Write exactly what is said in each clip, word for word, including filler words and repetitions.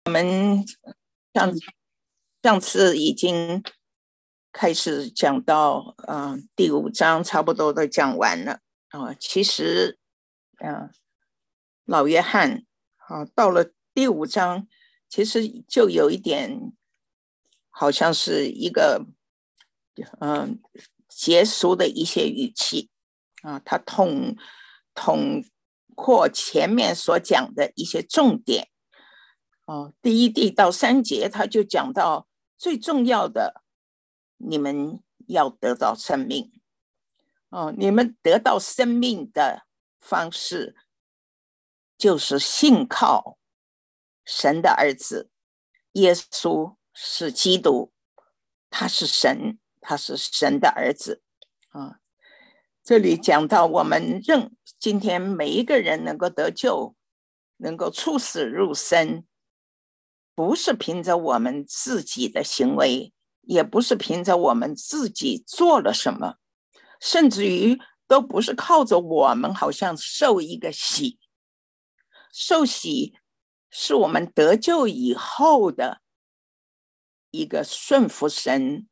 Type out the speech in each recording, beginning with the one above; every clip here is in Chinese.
上上次已经开始讲到呃第五章，差不多都讲完了啊、呃。其实呃老约翰啊、呃、到了第五章，其实就有一点好像是一个嗯、呃、结束的一些语气啊、呃，他统统括前面所讲的一些重点。哦，第一第到三节他就讲到最重要的，你们要得到生命。哦，你们得到生命的方式就是信靠神的儿子耶稣，是基督，他是神，他是神的儿子啊。这里讲到我们认今天每一个人能够得救，能够出死入生，不是凭着我们自己的行为，也不是凭着我们自己做了什么，甚至于都不是靠着我们好像受一个洗。受洗是我们得救以后的一个顺服神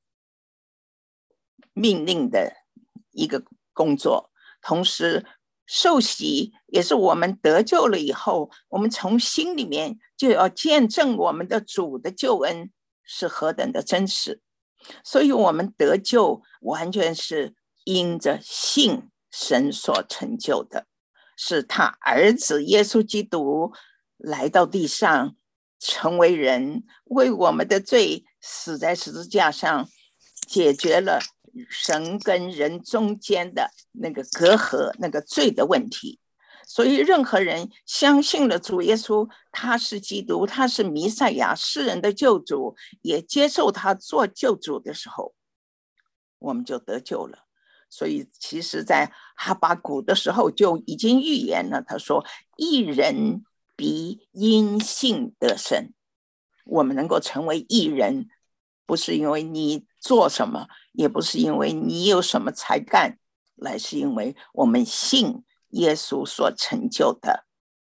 命令的一个工作，同时受洗也是我们得救了以后，我们从心里面就要见证我们的主的救恩是何等的真实。所以我们得救完全是因着信神所成就的，是他儿子耶稣基督来到地上成为人，为我们的罪死在十字架上，解决了神跟人中间的那个隔阂，那个罪的问题。所以任何人相信了主耶稣，他是基督，他是弥赛亚，世人的救主，也接受他做救主的时候，我们就得救了。所以其实在哈巴谷的时候就已经预言了，他说义人必因信得生。我们能够成为义人，不是因为你做什么，也不是因为你有什么才干，来是因为我们信耶稣所成就的。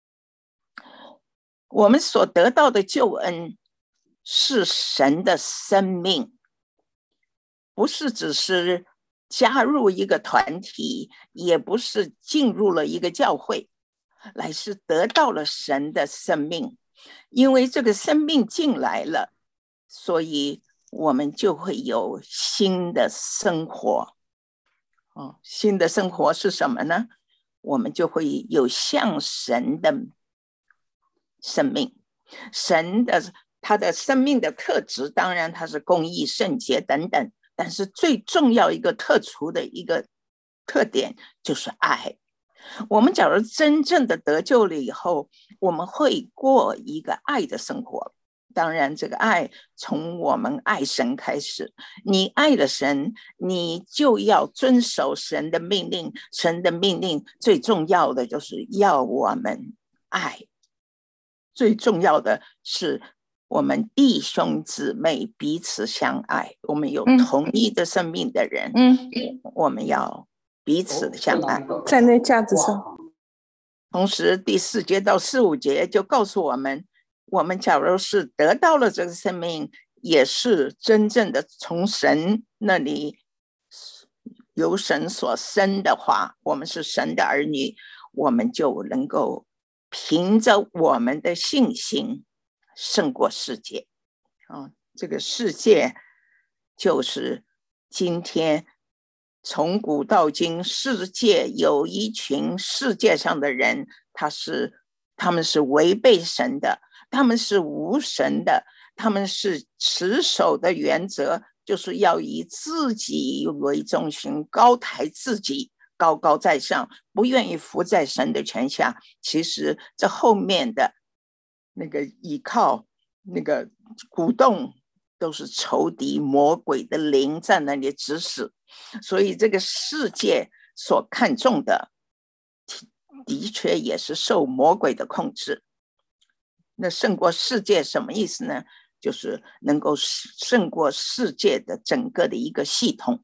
我们所得到的救恩是神的生命，不是只是加入一个团体，也不是进入了一个教会，来是得到了神的生命。因为这个生命进来了，所以我们就会有新的生活。哦，新的生活是什么呢？我们就会有像神的生命。神的他的生命的特质，当然他是公义、圣洁等等，但是最重要一个特殊的一个特点就是爱。我们假如真正的得救了以后，我们会过一个爱的生活。当然这个爱从我们爱神开始，你爱了神，你就要遵守神的命令。神的命令最重要的就是要我们爱，最重要的是我们弟兄姊妹彼此相爱。我们有同一的生命的人，嗯，我们要彼此的相爱。 在那架子上。 同时第四节到四五节就告诉我们，我们假如是得到了这个生命，也是真正的从神那里由神所生的话，我们是神的儿女，我们就能够凭着我们的信心胜过世界。哦，这个世界就是今天从古到今，世界有一群世界上的人，他是他们是违背神的，他们是无神的，他们是持守的原则就是要以自己为中心，高抬自己，高高在上，不愿意服在神的权下。其实这后面的那个依靠，那个鼓动，都是仇敌魔鬼的灵在那里指使。所以这个世界所看重的的确也是受魔鬼的控制。那胜过世界什么意思呢？就是能够胜过世界的整个的一个系统，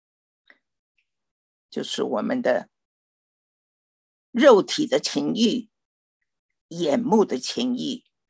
就是我们的肉体的情欲、眼目的情欲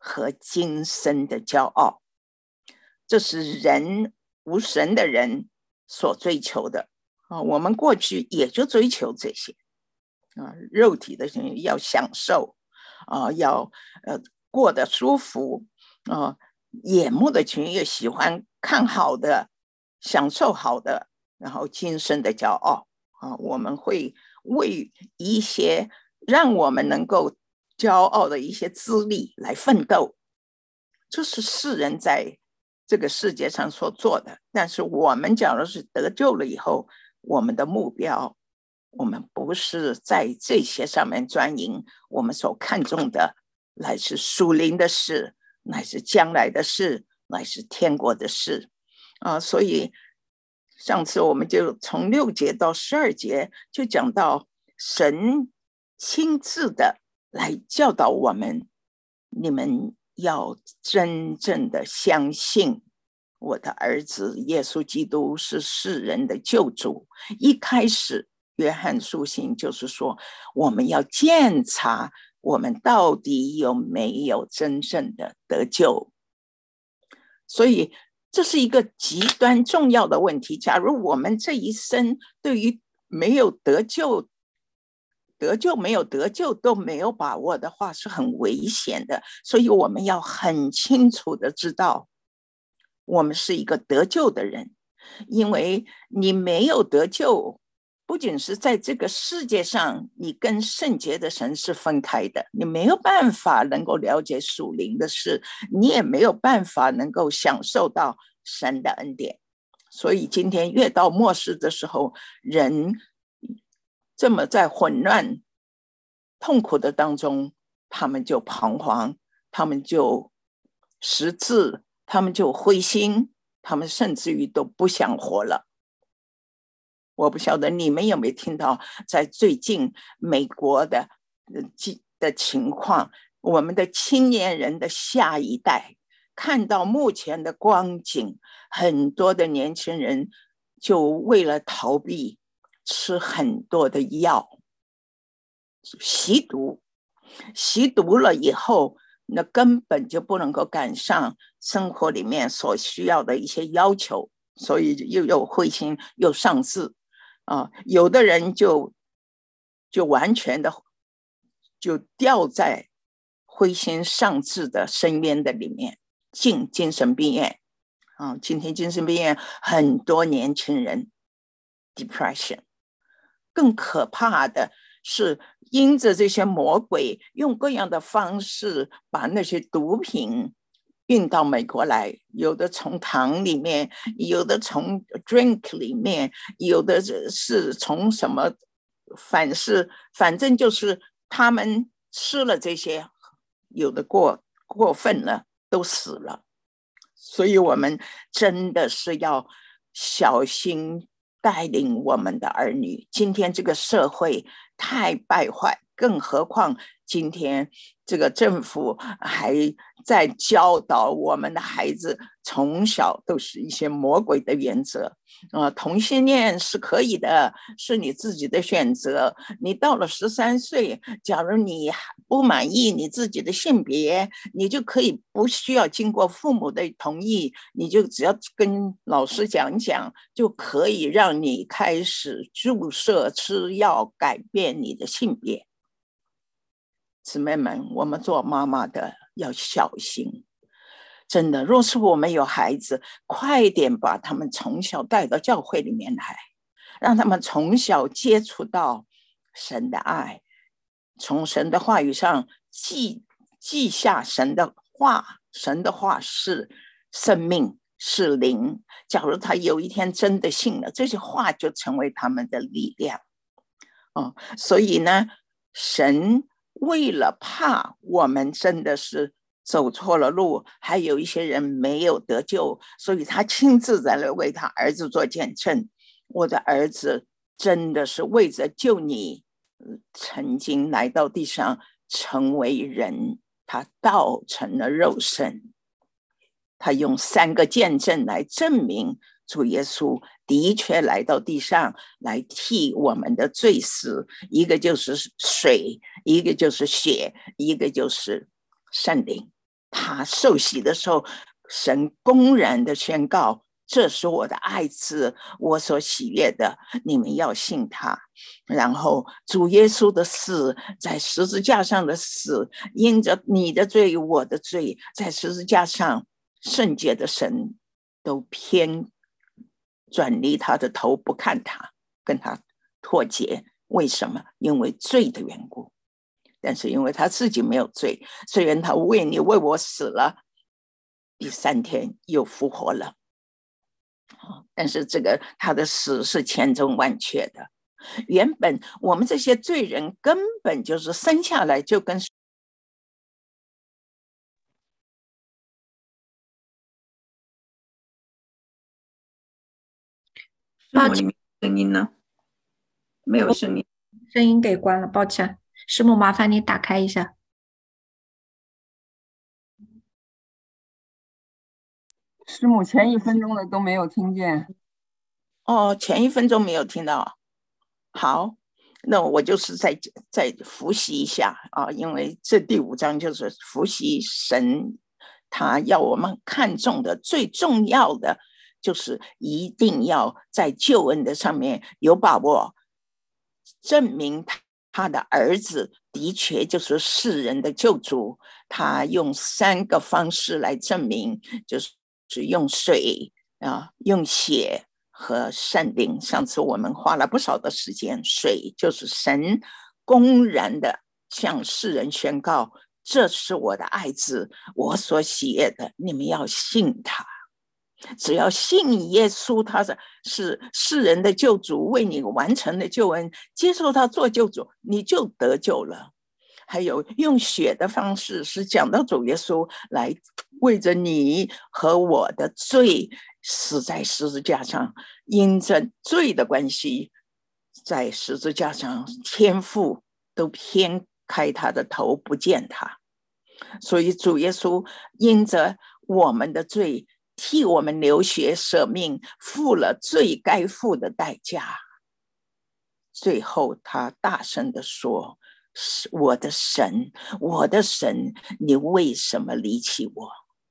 和今生的骄傲。这是人无神的人所追求的啊！我们过去也就追求这些啊，肉体的人要享受啊，要呃过得舒服啊，眼目的群也喜欢看好的，享受好的，然后今生的骄傲啊，我们会为一些让我们能够骄傲的一些资历来奋斗，这是世人在这个世界上所做的。但是我们假如是得救了以后，我们的目标，我们不是在这些上面专营，我们所看重的乃是属灵的事，乃是将来的事，乃是天国的事啊。所以上次我们就从六节到十二节就讲到神亲自的来教导我们，你们要真正的相信我的儿子耶稣基督是世人的救主。一开始约翰书信就是说，我们要检查我们到底有没有真正的得救。所以这是一个极端重要的问题。假如我们这一生对于没有得救得救没有得救都没有把握的话，是很危险的。所以我们要很清楚的知道，我们是一个得救的人。因为你没有得救，不仅是在这个世界上，你跟圣洁的神是分开的，你没有办法能够了解属灵的事，你也没有办法能够享受到神的恩典。所以今天越到末世的时候，人这么在混乱痛苦的当中，他们就彷徨，他们就失志，他们就灰心，他们甚至于都不想活了。我不晓得你们有没有听到，在最近美国的的情况，我们的青年人的下一代看到目前的光景，很多的年轻人就为了逃避吃很多的药，吸毒，吸毒了以后，那根本就不能够赶上生活里面所需要的一些要求，所以又有灰心又丧志啊，有的人就就完全的就掉在灰心丧志的深渊的里面，进精神病院啊。今天精神病院很多年轻人 depression， 更可怕的是因着这些魔鬼用各样的方式把那些毒品运到美国来，有的从糖里面，有的从 drink 里面，有的是从什么，反是反正就是他们吃了这些，有的过过分了都死了。所以我们真的是要小心带领我们的儿女。今天这个社会太败坏，更何况今天这个政府还在教导我们的孩子从小都是一些魔鬼的原则。呃，同性恋是可以的，是你自己的选择。你到了十三岁，假如你不满意你自己的性别，你就可以不需要经过父母的同意，你就只要跟老师讲讲，就可以让你开始注射吃药改变你的性别。姊妹们，我们做妈妈的要小心，真的，若是我们有孩子，快点把他们从小带到教会里面来，让他们从小接触到神的爱，从神的话语上记记下神的话。神的话是生命，是灵。假如他有一天真的信了，这些话就成为他们的力量。哦，所以呢，神为了怕我们真的是走错了路，还有一些人没有得救，所以他亲自在那为他儿子做见证。我的儿子真的是为着救你，曾经来到地上成为人，他道成了肉身。他用三个见证来证明主耶稣的确来到地上来替我们的罪死，一个就是水，一个就是血，一个就是圣灵。 他受洗的时候，神公然的宣告，这是我的爱子，我所喜悦的，你们要信他。然后主耶稣的死，在十字架上的死，因着你的罪我的罪，在十字架上，圣洁的神都偏转离他的头，不看他，跟他脱节。为什么？因为罪的缘故。但是因为他自己没有罪，虽然他为你为我死了，第三天又复活了，但是这个他的死是千真万确的。原本我们这些罪人根本就是生下来就跟师母，你没有声音呢？没有声音， 声音给关了，抱歉。师母，麻烦你打开一下。 师母，前一分钟的都没有听见。 哦，前一分钟没有听到。好，那我就是再再复习一下啊，因为这第五章就是复习神他要我们看重的最重要的，就是一定要在救恩的上面有把握，证明他他的儿子的确就是世人的救主。他用三个方式来证明，就是用水啊，用血和圣灵。上次我们花了不少的时间，水就是神公然的向世人宣告，这是我的爱子，我所喜悦的，你们要信他。只要信耶稣，他是是世人的救主，为你完成了救恩，接受他做救主，你就得救了。还有用血的方式，是讲到主耶稣来为着你和我的罪死在十字架上，因着罪的关系，在十字架上，天父都偏开他的头，不见他。所以主耶稣因着我们的罪，替我们流血舍命，付了罪该付的代价。最后他大声地说，我的神，我的神，你为什么离弃我？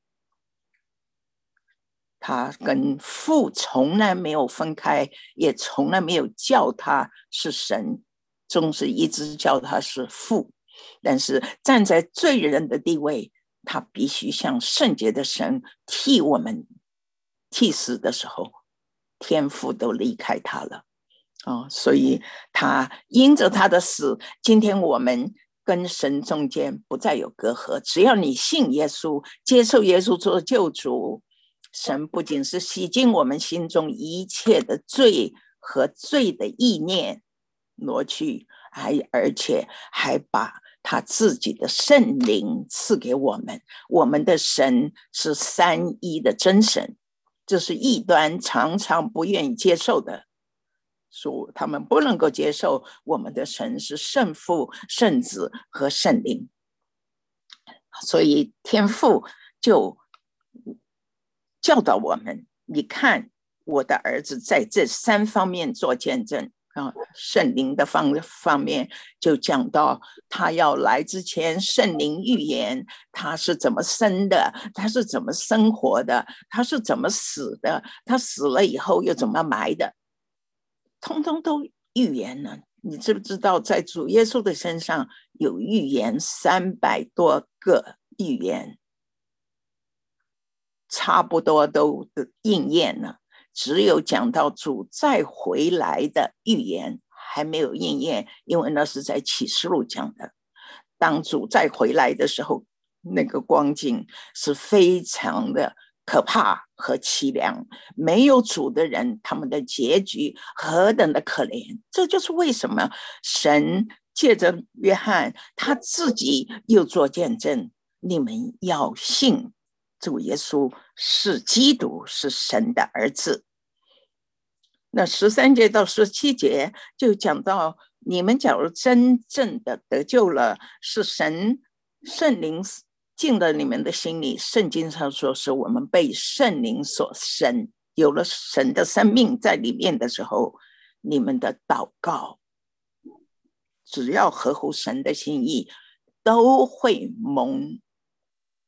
他跟父从来没有分开，也从来没有叫他是神，总是一直叫他是父。但是站在罪人的地位，他必须像圣洁的神替我们替死的时候，天父都离开他了。哦，所以他因着他的死，今天我们跟神中间不再有隔阂。只要你信耶稣，接受耶稣做救主，神不仅是洗净我们心中一切的罪和罪的意念挪去，还而且还把他自己的圣灵赐给我们。我们的神是三一的真神，这是异端常常不愿意接受的。说他们不能够接受我们的神是圣父、圣子和圣灵，所以天父就教导我们：你看，我的儿子在这三方面做见证啊。圣灵的方方面就讲到，他要来之前，圣灵预言他是怎么生的，他是怎么生活的，他是怎么死的，他死了以后又怎么埋的。通通都预言了。你知不知道在主耶稣的身上有预言三百多个预言，差不多都应验了，只有讲到主再回来的预言还没有应验，因为那是在启示录讲的。当主再回来的时候，那个光景是非常的可怕和凄凉，没有主的人，他们的结局何等的可怜。这就是为什么神借着约翰他自己又做见证，你们要信主耶稣是基督，是神的儿子。那十三节到十七节就讲到，你们假如真正的得救了，是神圣灵进了你们的心里。圣经上说是我们被圣灵所生，有了神的生命在里面的时候，你们的祷告只要合乎神的心意，都会蒙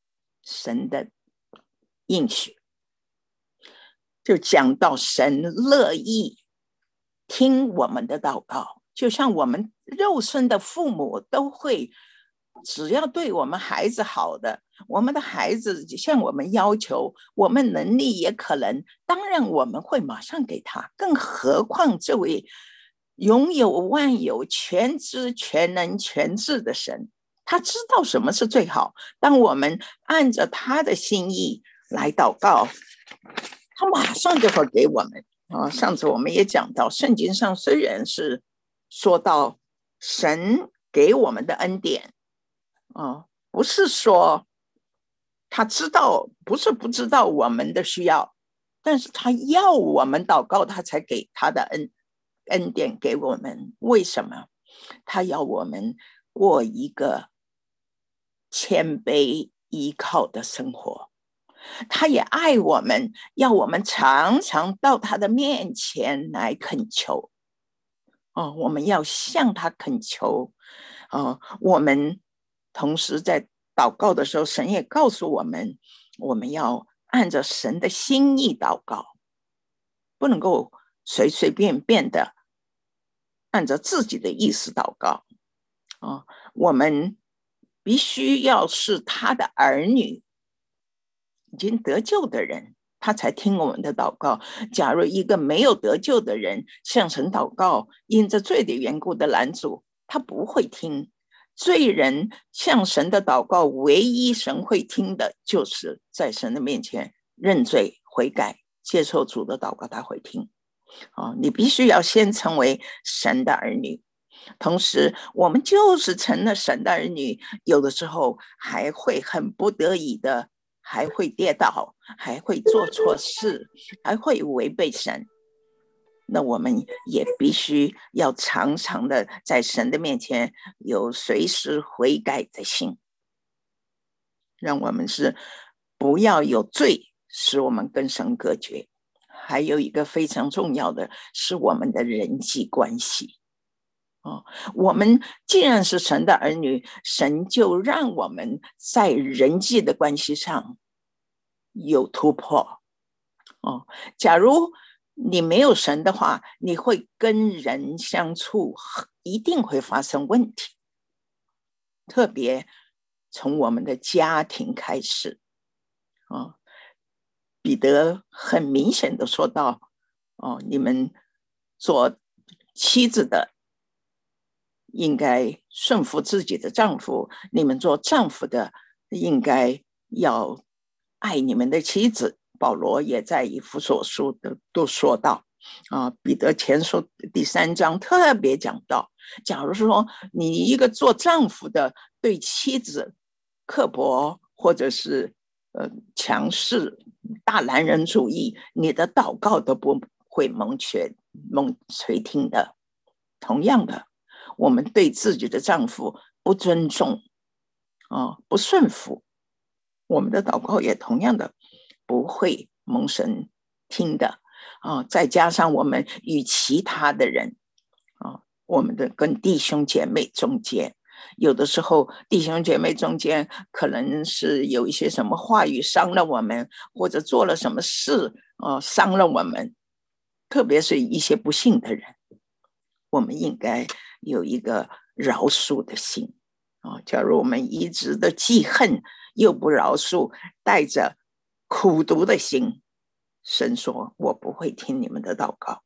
神的应许，就讲到神乐意听我们的祷告，就像我们肉身的父母都会，只要对我们孩子好的，我们的孩子向我们要求，我们能力也可能，当然我们会马上给他，更何况这位拥有万有、全知全能全智的神，他知道什么是最好。当我们按着他的心意来祷告，他马上就会给我们。啊，上次我们也讲到，圣经上虽然是说到神给我们的恩典，啊，不是说他知道，不是不知道我们的需要，但是他要我们祷告，他才给他的恩恩典给我们。为什么？他要我们过一个谦卑依靠的生活。他也爱我们，要我们常常到他的面前来恳求。哦，我们要向他恳求。哦，我们同时在祷告的时候，神也告诉我们，我们要按着神的心意祷告，不能够随随便便的按照自己的意思祷告。哦，我们必须要是他的儿女，已经得救的人，他才听我们的祷告。假如一个没有得救的人向神祷告，因着罪的缘故的拦阻，他不会听。罪人向神的祷告，唯一神会听的就是在神的面前认罪悔改，接受主的祷告，他会听。哦，你必须要先成为神的儿女。同时我们就是成了神的儿女，有的时候还会很不得已的，还会跌倒，还会做错事，还会违背神。那我们也必须要常常的在神的面前有随时悔改的心，让我们是不要有罪使我们跟神隔绝。还有一个非常重要的是我们的人际关系。哦，我们既然是神的儿女，神就让我们在人际的关系上有突破。哦，假如你没有神的话，你会跟人相处一定会发生问题，特别从我们的家庭开始。哦，彼得很明显的说到，哦，你们做妻子的应该顺服自己的丈夫，你们做丈夫的应该要爱你们的妻子。保罗也在以弗所书的都说到，啊，彼得前书第三章特别讲到，假如说你一个做丈夫的对妻子刻薄，或者是呃强势、大男人主义，你的祷告都不会蒙垂蒙垂听的。同样的，我们对自己的丈夫不尊重，啊，不顺服，我们的祷告也同样的不会蒙神听的。啊，再加上我们与其他的人，啊，我们的跟弟兄姐妹中间，有的时候弟兄姐妹中间可能是有一些什么话语伤了我们，或者做了什么事，啊，伤了我们，特别是一些不信的人，我们应该有一个饶恕的心。啊，假如我们一直的记恨又不饶恕，带着苦毒的心，神说我不会听你们的祷告。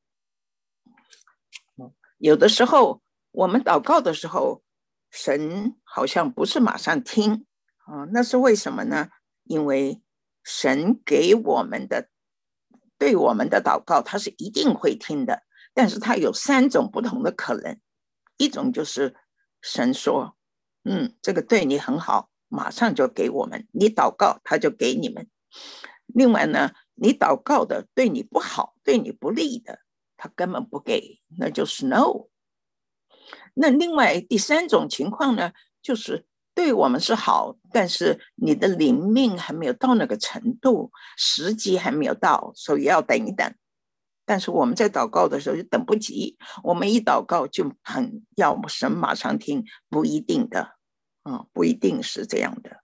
有的时候我们祷告的时候，神好像不是马上听，啊，那是为什么呢？因为神给我们的对我们的祷告他是一定会听的，但是他有三种不同的可能。一种就是神说，嗯，这个对你很好，马上就给我们，你祷告他就给你们。另外呢，你祷告的对你不好，对你不利的，他根本不给，那就是 no。 那另外第三种情况呢，就是对我们是好，但是你的灵命还没有到那个程度，时机还没有到，所以要等一等。但是我们在祷告的时候就等不及，我们一祷告就很要神马上听，不一定的，啊，不一定是这样的。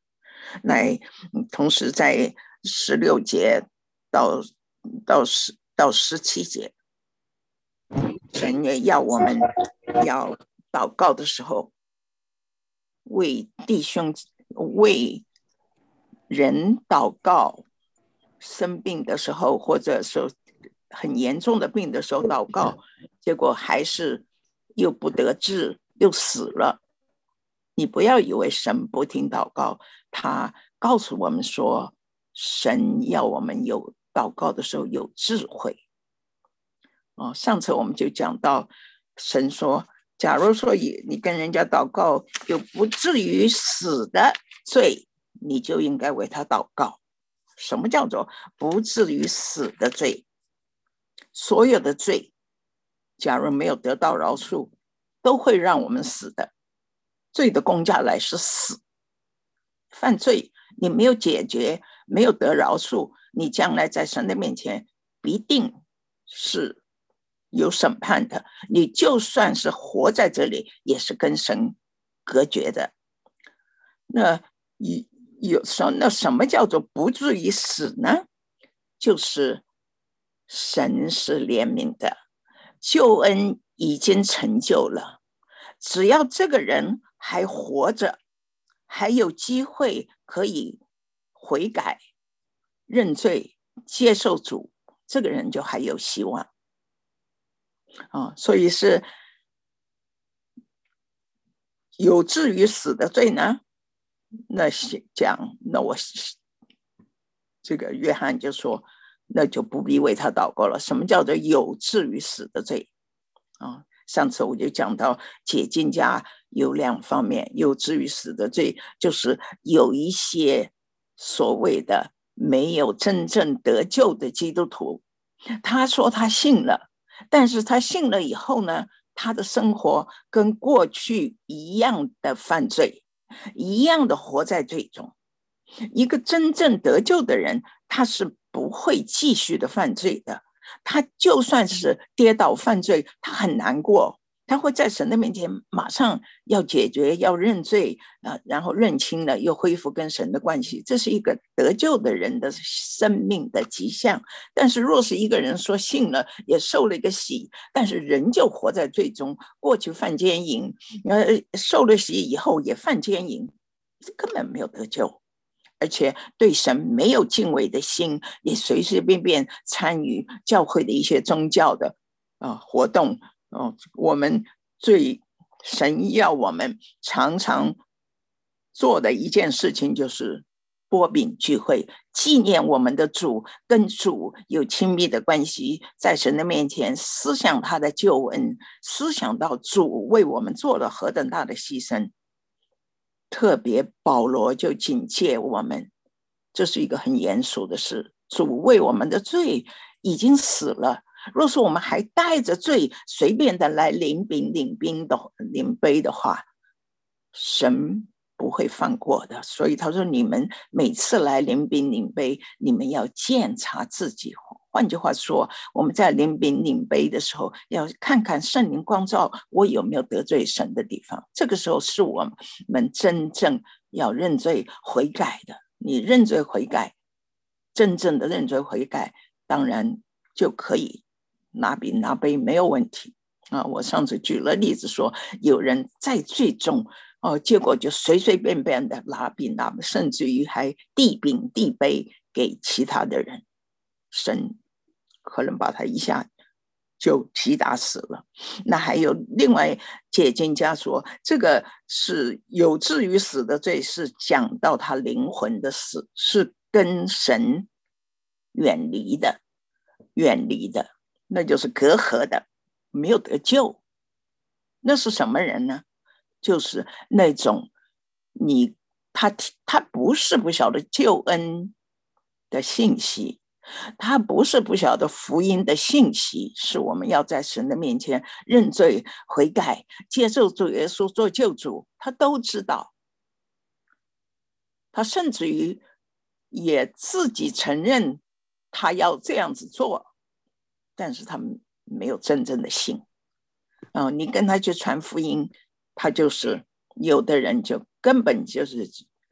来，同时在十六节到到十到十七节，神也要我们要祷告的时候，为弟兄为人祷告，生病的时候，或者说很严重的病的时候祷告，结果还是又不得治，又死了。你不要以为神不听祷告，他告诉我们说，神要我们有祷告的时候有智慧。哦，上次我们就讲到，神说，假如说你跟人家祷告有不至于死的罪，你就应该为他祷告。什么叫做不至于死的罪？所有的罪，假如没有得到饶恕，都会让我们死的。罪的公价来是死。犯罪你没有解决，没有得饶恕，你将来在神的面前必定是有审判的。你就算是活在这里，也是跟神隔绝的。那有时候，那什么叫做不至于死呢？就是神是怜悯的，救恩已经成就了，只要这个人还活着，还有机会可以悔改、认罪、接受主，这个人就还有希望。哦，所以是有至于死的罪呢？那讲，那我这个约翰就说，那就不必为他祷告了。什么叫做有至于死的罪？啊，上次我就讲到解经家有两方面，有至于死的罪，就是有一些所谓的没有真正得救的基督徒，他说他信了，但是他信了以后呢，他的生活跟过去一样的犯罪，一样的活在罪中。一个真正得救的人，他是不会继续的犯罪的。他就算是跌倒犯罪，他很难过，他会在神的面前马上要解决，要认罪、呃、然后认清了，又恢复跟神的关系。这是一个得救的人的生命的迹象。但是若是一个人说信了，也受了一个洗，但是人就活在罪中，过去犯奸淫、呃、受了洗以后也犯奸淫，根本没有得救，而且对神没有敬畏的心，也随随便便参与教会的一些宗教的、呃、活动、呃、我们最神要我们常常做的一件事情就是擘饼聚会，纪念我们的主，跟主有亲密的关系，在神的面前思想他的救恩，思想到主为我们做了何等大的牺牲。特别保罗就警戒我们，这是一个很严肃的事，主为我们的罪已经死了，若是我们还带着罪随便的来领饼领冰的领杯的话，神不会放过的。所以他说，你们每次来领饼领杯，你们要检查自己。换句话说，我们在领饼领杯的时候，要看看圣灵光照我有没有得罪神的地方。这个时候是我们真正要认罪悔改的。你认罪悔改，真正的认罪悔改，当然就可以拿饼拿杯，没有问题啊。我上次举了例子说，有人在罪中哦，结果就随随便便的拿饼拿，甚至于还递饼递杯给其他的人，神可能把他一下就击打死了。那还有另外解经家说，这个是有至于死的罪，是讲到他灵魂的死，是跟神远离的，远离的，那就是隔阂的，没有得救。那是什么人呢？就是那种你他他不是不晓得救恩的信息，他不是不晓得福音的信息，是我们要在神的面前认罪悔改，接受主耶稣做救主，他都知道。他甚至于也自己承认他要这样子做，但是他没有真正的信。哦，你跟他去传福音，他就是有的人就根本就是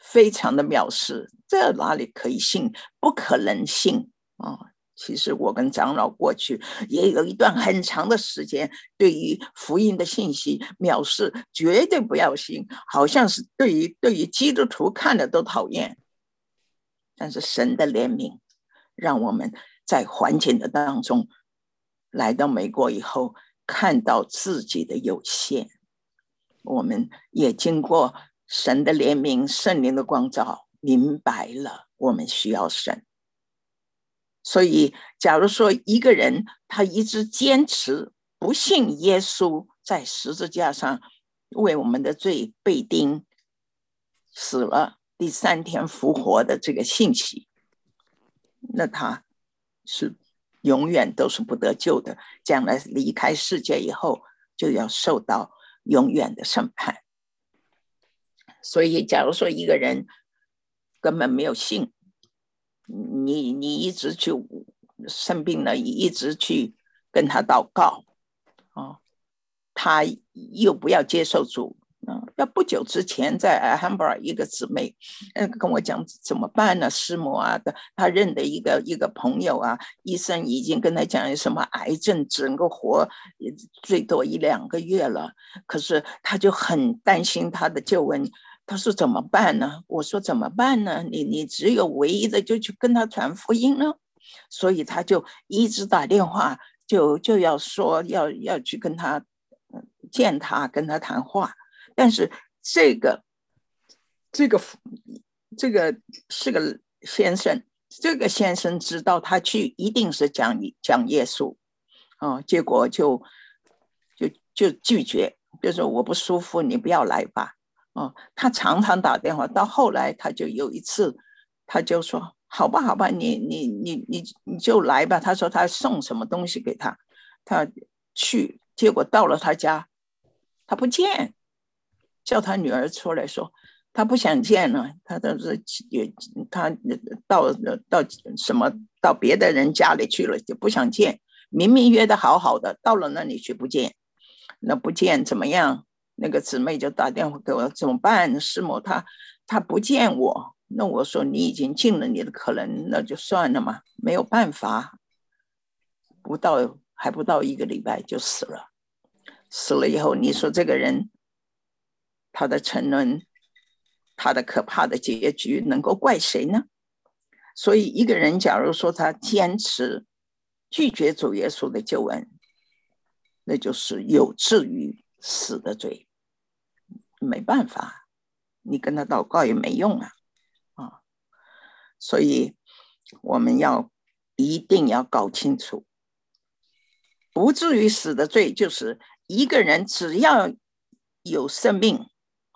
非常的藐视，这哪里可以信？不可能信啊、哦！其实我跟长老过去也有一段很长的时间，对于福音的信息藐视，绝对不要信，好像是对于对于基督徒看了都讨厌。但是神的怜悯，让我们在环境的当中，来到美国以后，看到自己的有限。我们也经过神的怜悯、圣灵的光照，明白了我们需要神。所以假如说一个人他一直坚持不信耶稣在十字架上为我们的罪被钉死了，第三天复活的这个信息，那他是永远都是不得救的，将来离开世界以后就要受到永远的审判。所以假如说一个人根本没有信，你你一直去生病了，一直去跟他祷告、哦、他又不要接受主。要不久之前在 Alhambra 一个姊妹、呃、跟我讲怎么办呢？师母啊，他认的一个一个朋友啊，医生已经跟他讲有什么癌症，整个活最多一两个月了，可是他就很担心他的救恩。他说怎么办呢？我说怎么办呢？你你只有唯一的就去跟他传福音了。所以他就一直打电话，就就要说要要去跟他见他，跟他谈话。但是这个这个这个是个先生，这个先生知道他去一定是讲讲耶稣、哦、结果就就就拒绝，就说我不舒服，你不要来吧。哦，他常常打电话，到后来他就有一次，他就说好吧好吧，你你你你你就来吧。他说他送什么东西给他，他去，结果到了他家，他不见，叫他女儿出来说他不想见了。他都是他到到什么到别的人家里去了，就不想见，明明约得好好的，到了那里去不见，那不见怎么样？那个姊妹就打电话给我，怎么办？师母他他不见我。那我说你已经尽了你的可能，那就算了嘛，没有办法。不到还不到一个礼拜就死了。死了以后，你说这个人他的沉沦，他的可怕的结局能够怪谁呢？所以一个人假如说他坚持拒绝主耶稣的救恩，那就是有至于死的罪，没办法，你跟他祷告也没用啊！啊，所以我们要一定要搞清楚，不至于死的罪，就是一个人只要有生命，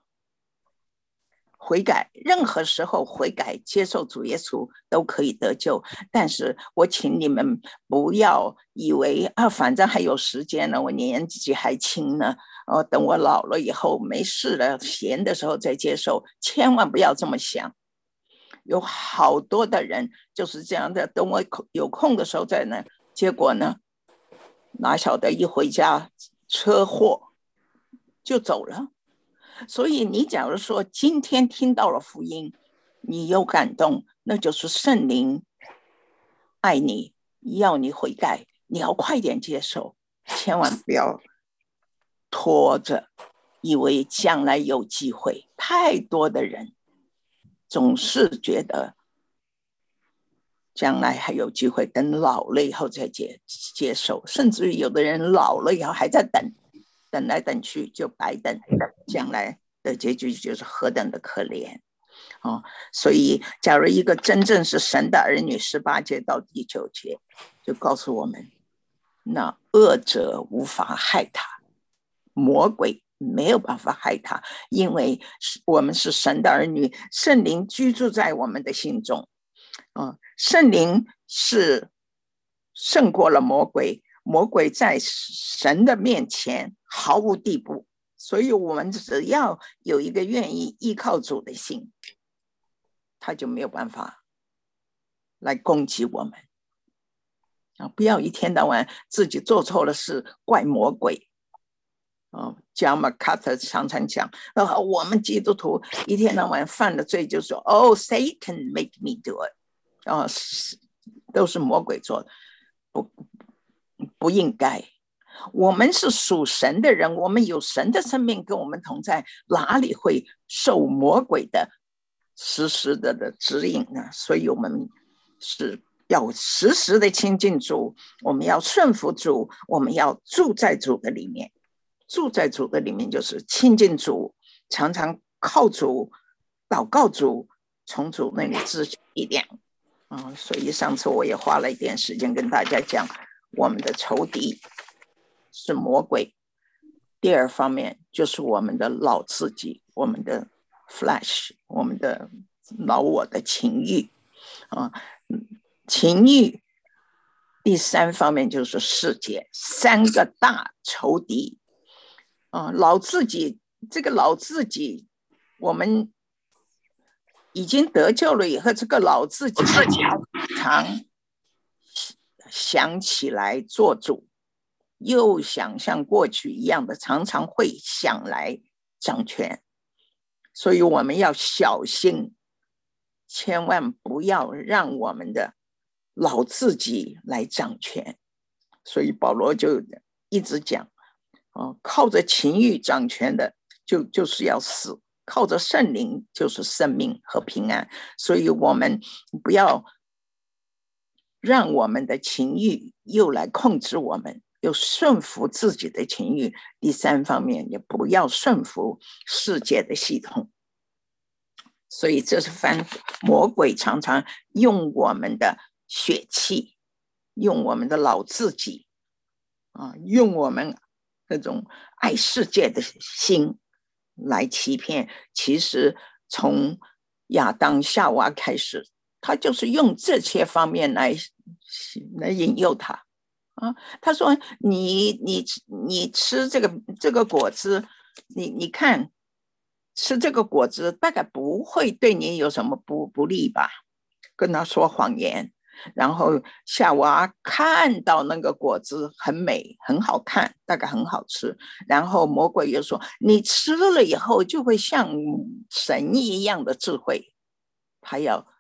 悔改，任何时候悔改接受主耶稣都可以得救。但是我请你们不要以为啊，反正还有时间呢，我年纪还轻呢，哦，等我老了以后没事了，闲的时候再接受，千万不要这么想。有好多的人就是这样的，等我有空的时候再呢，结果呢，哪晓得一回家车祸就走了。所以你假如说今天听到了福音，你有感动，那就是圣灵爱你，要你悔改，你要快点接受，千万不要拖着，以为将来有机会。太多的人总是觉得将来还有机会，等老了以后再 接, 接受，甚至于有的人老了以后还在等，等来等去就白等，将来的结局就是何等的可怜、哦、所以假如一个真正是神的儿女，十八节到第九节就告诉我们，那恶者无法害他，魔鬼没有办法害他，因为我们是神的儿女，圣灵居住在我们的心中、哦、圣灵是胜过了魔鬼，魔鬼在神的面前毫无地步，所以我们只要有一个愿意依靠主的心，他就没有办法来攻击我们、啊、不要一天到晚自己做错了事怪魔鬼， 哦，加马卡特常常讲，呃，我们基督徒一天到晚犯的罪，就说哦 ，Satan make me do it， 哦，都是魔鬼做的，不不应该。我们是属神的人，我们有神的生命跟我们同在，哪里会受魔鬼的时时的的指引呢？所以我们是要时时的亲近主，我们要顺服主，我们要住在主的里面。住在主的里面就是亲近主，常常靠主祷告主，从主那里支取力量、哦、所以上次我也花了一点时间跟大家讲，我们的仇敌是魔鬼。第二方面就是我们的老自己，我们的 flesh， 我们的老我的情欲、啊、情欲。第三方面就是世界，三个大仇敌。啊、老自己，这个老自己，我们已经得救了以后，这个老自己常想起来做主，又想像过去一样的，常常会想来掌权，所以我们要小心，千万不要让我们的老自己来掌权。所以保罗就一直讲，哦、靠着情欲掌权的就就是要死，靠着圣灵就是生命和平安。所以我们不要让我们的情欲又来控制我们，又顺服自己的情欲。第三方面，也不要顺服世界的系统。所以这是反魔鬼常常用我们的血气，用我们的老自己、啊、用我们那种爱世界的心来欺骗。其实从亚当夏娃开始，他就是用这些方面来来引诱他啊。他说你你你吃这个这个果子，你你看吃这个果子大概不会对你有什么不不利吧，跟他说谎言。然后夏娃看到那个果子很美很好看，大概很好吃，然后魔鬼又说你吃了以后就会像神一样的智慧，他要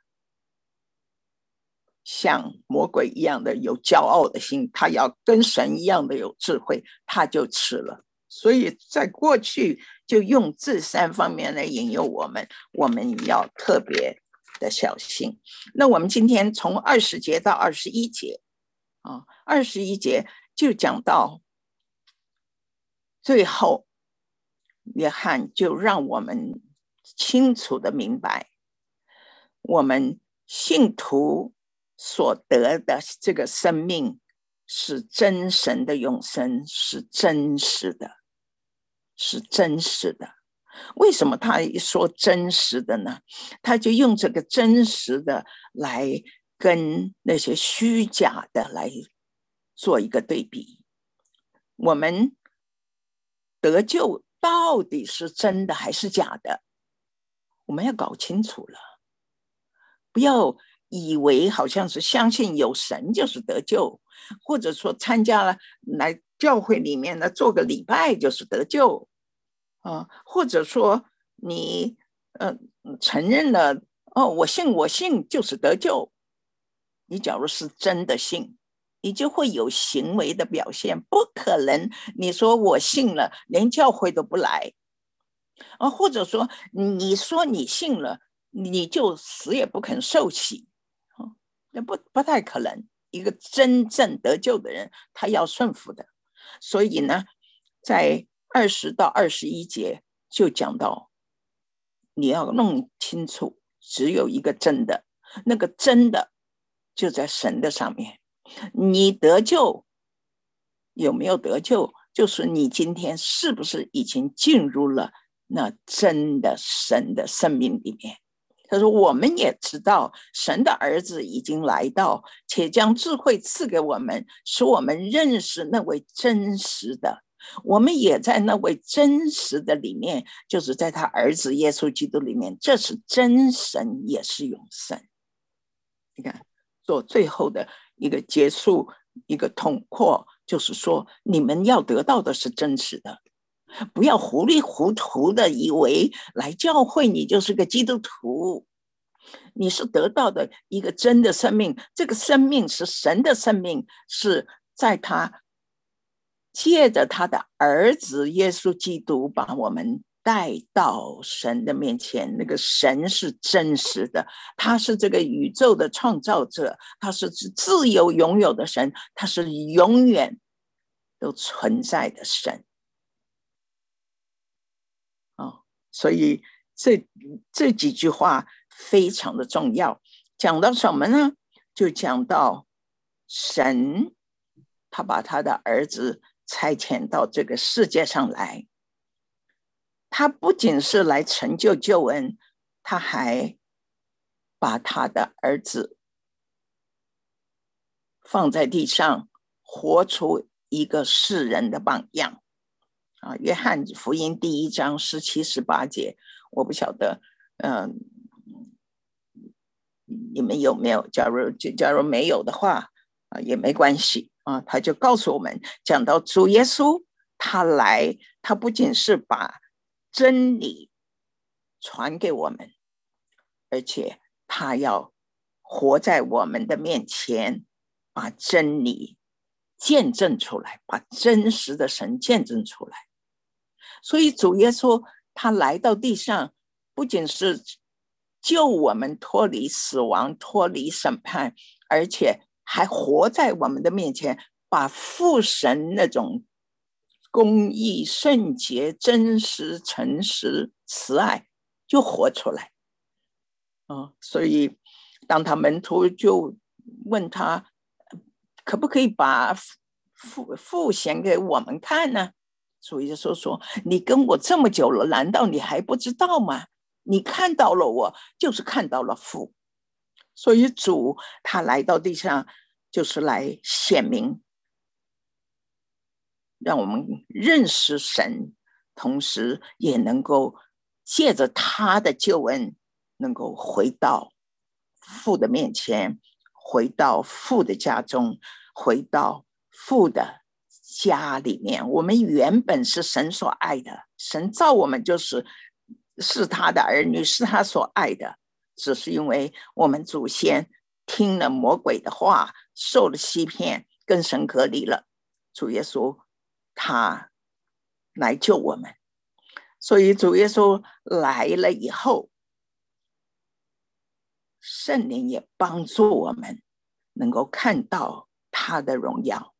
像魔鬼一样的有骄傲的心，他要跟神一样的有智慧，他就吃了。所以在过去就用这三方面来引诱我们，我们要特别的小心。那我们今天从二十节到二十一节啊，二十一节就讲到最后，约翰就让我们清楚的明白，我们信徒所得的这个生命是真神的永生，是真实的，是真实的。为什么他说真实的呢？他就用这个真实的来跟那些虚假的来做一个对比。我们得救到底是真的还是假的，我们要搞清楚了。不要以为好像是相信有神就是得救，或者说参加了来教会里面的做个礼拜就是得救、啊、或者说你、呃、承认了哦，我信我信就是得救。你假如是真的信，你就会有行为的表现，不可能你说我信了连教会都不来、啊、或者说你说你信了你就死也不肯受洗，那 不, 不太可能。一个真正得救的人他要顺服的。所以呢，在二十到二十一节就讲到，你要弄清楚只有一个真的，那个真的就在神的上面。你得救有没有得救，就是你今天是不是已经进入了那真的神的生命里面。他说我们也知道神的儿子已经来到，且将智慧赐给我们，使我们认识那位真实的。我们也在那位真实的里面，就是在他儿子耶稣基督里面，这是真神也是永生。你看做最后的一个结束，一个统括，就是说你们要得到的是真实的， 不要糊里糊涂的以为来教会你就是个基督徒，你是得到的一个真的生命，这个生命是神的生命，是在他借着他的儿子耶稣基督把我们带到神的面前。那个神是真实的，他是这个宇宙的创造者，他是自由拥有的神，他是永远都存在的神。哦，所以这这几句话非常的重要。讲到什么呢？就讲到神他把他的儿子差遣到这个世界上来，他不仅是来成就救恩，他还把他的儿子放在地上，活出一个世人的榜样。啊，约翰福音第一章十七十八节，我不晓得，嗯、呃，你们有没有？假如假如没有的话，啊，也没关系啊。他就告诉我们，讲到主耶稣，他来，他不仅是把真理传给我们，而且他要活在我们的面前，把真理见证出来，把真实的神见证出来。所以主耶稣他来到地上，不仅是救我们脱离死亡，脱离审判，而且还活在我们的面前，把父神那种公义、圣洁、真实、诚实、慈爱就活出来。哦，所以当他门徒就问他，可不可以把父父显给我们看呢？主耶稣说，你跟我这么久了，难道你还不知道吗？你看到了我，就是看到了父。所以主他来到地上，就是来显明，让我们认识神，同时也能够借着他的救恩，能够回到父的面前，回到父的家中，回到父的家里面。我们原本是神所爱的，神造我们就是是他的儿女，是他所爱的，只是因为我们祖先听了魔鬼的话，受了欺骗，跟神隔离了。主耶稣他来救我们，所以主耶稣来了以后，圣灵也帮助我们能够看到他的荣耀，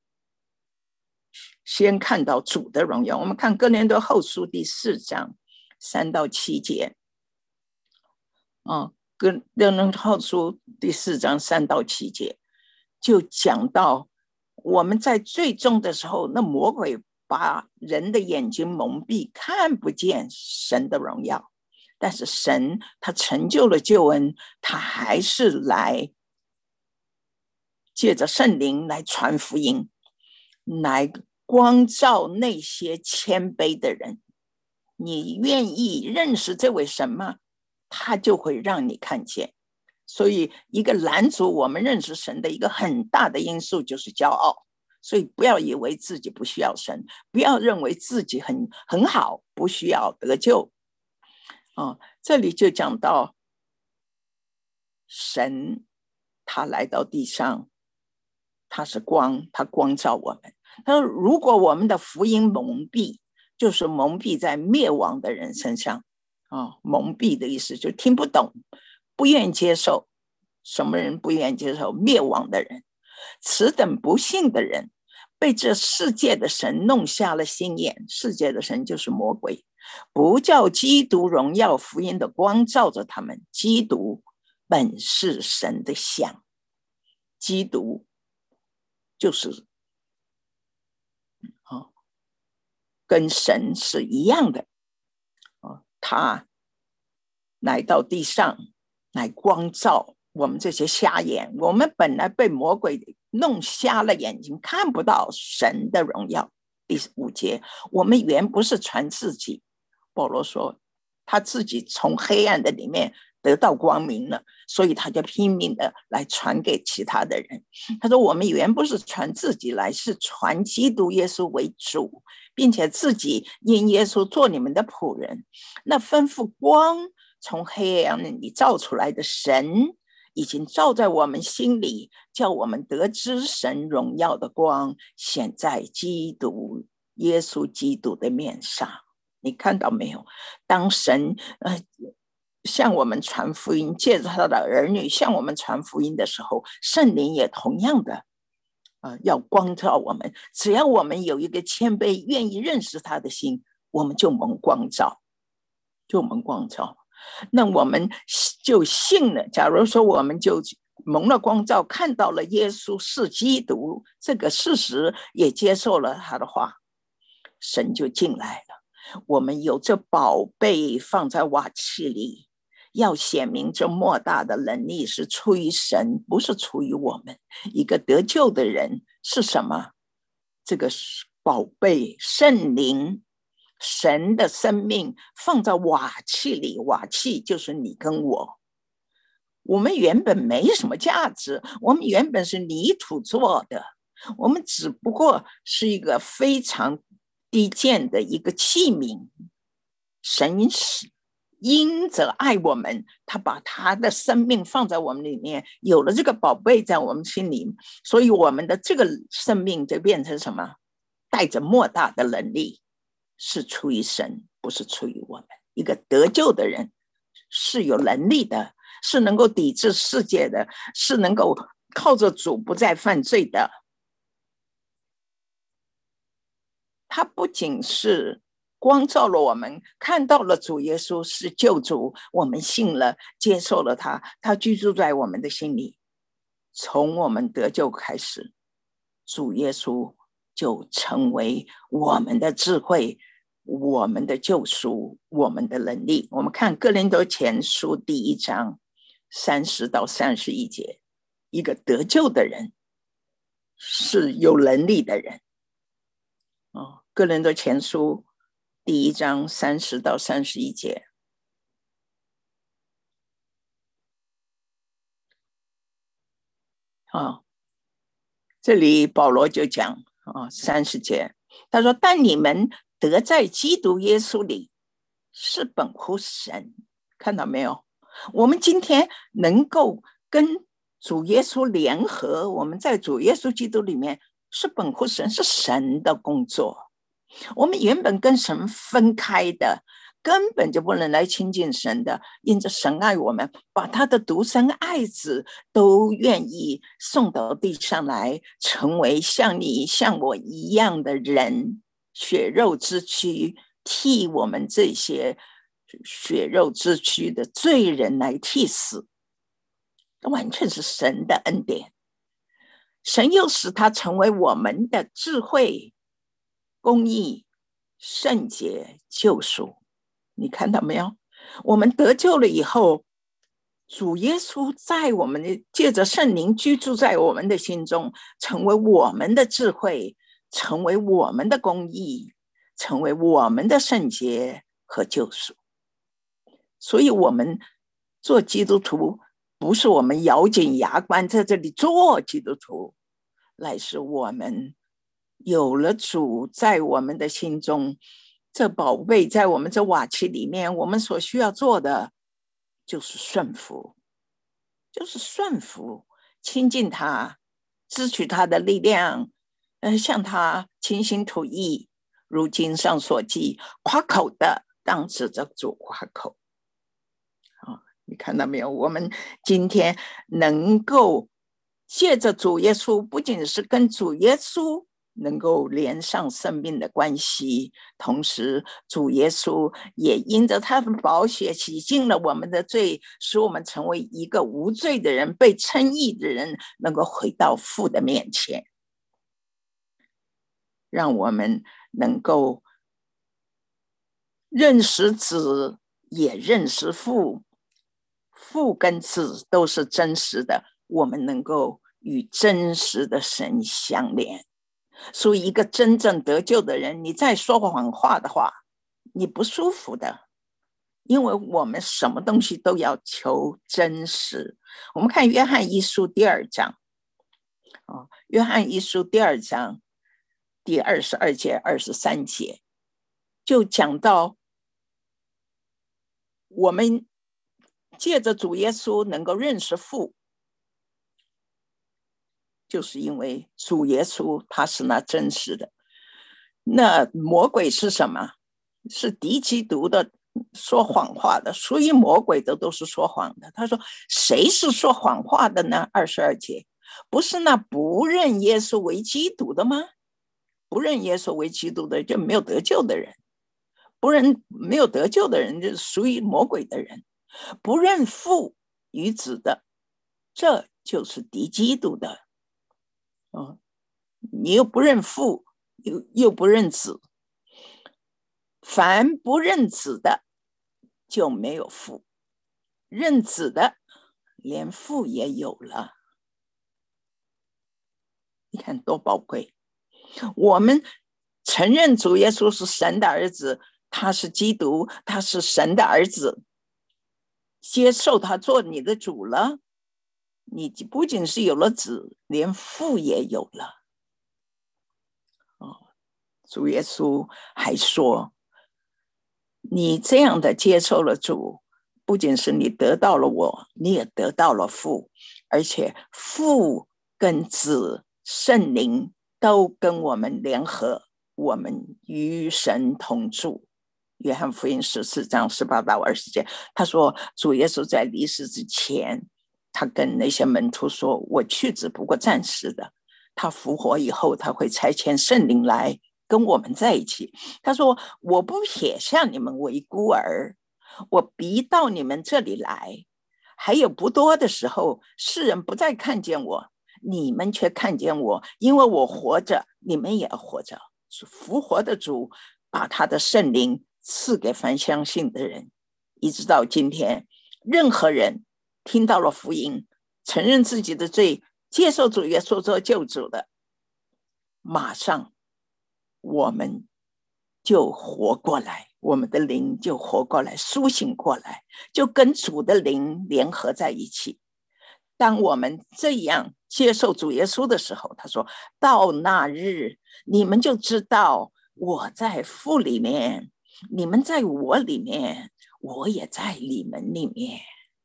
先看到主的荣耀。我们看哥林多后书第四章三到七节，哦，哥林多后书第四章三到七节就讲到，我们在最终的时候，那魔鬼把人的眼睛蒙蔽，看不见神的荣耀。但是神他成就了救恩，他还是来借着圣灵来传福音，来光照那些谦卑的人。你愿意认识这位神吗？他就会让你看见。所以一个拦阻我们认识神的一个很大的因素就是骄傲。所以不要以为自己不需要神，不要认为自己很很好，不需要得救。哦，这里就讲到神他来到地上，他是光，他光照我们。他说如果我们的福音蒙蔽，就是蒙蔽在灭亡的人身上。哦，蒙蔽的意思就听不懂，不愿意接受。什么人不愿意接受？灭亡的人。此等不信的人，被这世界的神弄瞎了心眼。世界的神就是魔鬼，不叫基督荣耀福音的光照着他们。基督本是神的像，基督就是哦，跟神是一样的。哦，他来到地上来光照我们这些瞎眼。我们本来被魔鬼弄瞎了眼睛，看不到神的荣耀。第五节，我们原不是传自己，保罗说他自己从黑暗的里面得到光明了，所以他就拼命的来传给其他的人。他说我们原不是传自己来，是传基督耶稣为主，并且自己因耶稣做你们的仆人。那吩咐光从黑暗里照出来的神，已经照在我们心里，叫我们得知神荣耀的光显在基督耶稣基督的面上。你看到没有？当神呃向我们传福音，借着他的儿女向我们传福音的时候，圣灵也同样的呃要光照我们。只要我们有一个谦卑愿意认识他的心，我们就蒙光照，就蒙光照。那我们就信了。假如说我们就蒙了光照，看到了耶稣是基督这个事实，也接受了他的话，神就进来了。我们有这宝贝放在瓦器里，要显明这莫大的能力是出于神，不是出于我们。一个得救的人是什么？这个宝贝圣灵，神的生命放在瓦器里，瓦器就是你跟我。我们原本没什么价值，我们原本是泥土做的，我们只不过是一个非常低贱的一个器皿。神因着爱我们，他把他的生命放在我们里面，有了这个宝贝在我们心里，所以我们的这个生命就变成什么？带着莫大的能力，是出于神，不是出于我们。一个得救的人是有能力的，是能够抵制世界的，是能够靠着主不再犯罪的。他不仅是光照了我们，看到了主耶稣是救主，我们信了，接受了他，他居住在我们的心里。从我们得救开始，主耶稣就成为我们的智慧，我们的救赎，我们的能力。我们看哥林多前书第一章三十到三十一节，一个得救的人是有能力的人。哦，哥林多前书第一章三十到三十一节。哦，这里保罗就讲哦，三十节，他说：“但你们得在基督耶稣里，是本乎神。”看到没有？我们今天能够跟主耶稣联合，我们在主耶稣基督里面是本乎神，是神的工作。我们原本跟神分开的，根本就不能来亲近神的，因着神爱我们，把他的独生爱子都愿意送到地上来，成为像你像我一样的人，血肉之躯，替我们这些血肉之躯的罪人来替死。完全是神的恩典。神又使他成为我们的智慧、公义、圣洁、救赎。你看到没有？我们得救了以后，主耶稣在我们的借着圣灵居住在我们的心中，成为我们的智慧，成为我们的公义，成为我们的圣洁和救赎。所以我们做基督徒，不是我们咬紧牙关在这里做基督徒，乃是我们有了主在我们的心中，这宝贝在我们这瓦器里面，我们所需要做的就是顺服，就是顺服，亲近他，支取他的力量，呃，向他倾心吐意。如经上所记，夸口的当指着主夸口。你看到没有？我们今天能够借着主耶稣，不仅是跟主耶稣能够连上生命的关系，同时主耶稣也因着他的宝血洗净了我们的罪，使我们成为一个无罪的人，被称义的人，能够回到父的面前，让我们能够认识子，也认识父，父跟子都是真实的，我们能够与真实的神相连。所以一个真正得救的人，你再说谎话的话，你不舒服的， 因为我们什么东西都要求真实。我们看约翰一书第二章，哦，约翰一书第二章第二十二节、二十三节，就讲到我们借着主耶稣能够认识父，就是因为主耶稣他是那真实的。那魔鬼是什么？是敌基督的，说谎话的，属于魔鬼的都是说谎的。他说谁是说谎话的呢？二十二节，不是那不认耶稣为基督的吗？不认耶稣为基督的就没有得救的人，不认没有得救的人就是属于魔鬼的人，不认父与子的，这就是敌基督的。哦，你又不认父，又又不认子，凡不认子的就没有父，认子的连父也有了。你看多宝贵！我们承认主耶稣是神的儿子，他是基督，他是神的儿子，接受他做你的主了，你不仅是有了子，连父也有了。哦，主耶稣还说，你这样的接受了主，不仅是你得到了我，你也得到了父，而且父跟子圣灵都跟我们联合，我们与神同住。约翰福音十四章十八到二十节，他说主耶稣在离世之前，他跟那些门徒说，我去只不过暂时的，他复活以后，他会差遣圣灵来跟我们在一起。他说我不撇下你们为孤儿，我必到你们这里来，还有不多的时候，世人不再看见我，你们却看见我，因为我活着，你们也活着。复活的主把他的圣灵赐给凡相信的人，一直到今天，任何人听到了福音，承认自己的罪，接受主耶稣做救主的，马上我们就活过来，我们的灵就活过来，苏醒过来，就跟主的灵联合在一起。当我们这样接受主耶稣的时候，他说到那日，你们就知道我在父里面，你们在我里面，我也在你们里面。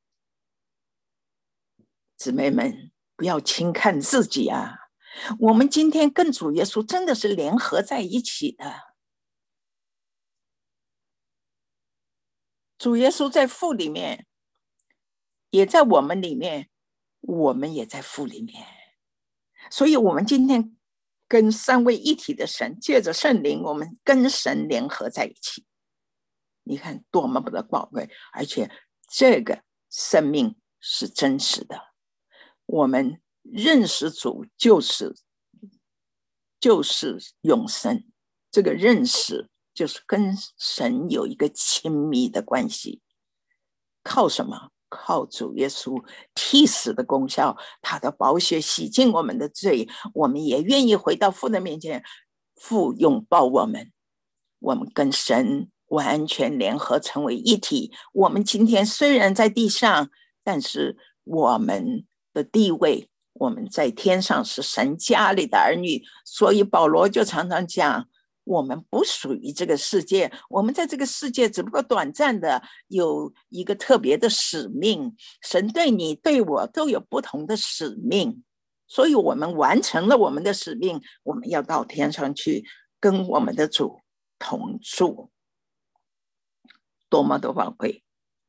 姊妹们，不要轻看自己啊，我们今天跟主耶稣真的是联合在一起的。主耶稣在父里面，也在我们里面，我们也在父里面。所以我们今天跟三位一体的神，借着圣灵，我们跟神联合在一起。你看多么的宝贵，而且这个生命是真实的。我们认识主就是就是永生，这个认识就是跟神有一个亲密的关系。靠什么？靠主耶稣替死的功效，他的宝血洗净我们的罪，我们也愿意回到父的面前，父拥抱我们，我们跟神完全联合成为一体。我们今天虽然在地上，但是我们的地位，我们在天上是神家里的儿女。所以保罗就常常讲，我们不属于这个世界，我们在这个世界只不过短暂的有一个特别的使命，神对你对我都有不同的使命，所以我们完成了我们的使命，我们要到天上去跟我们的主同住，多么的宝贵。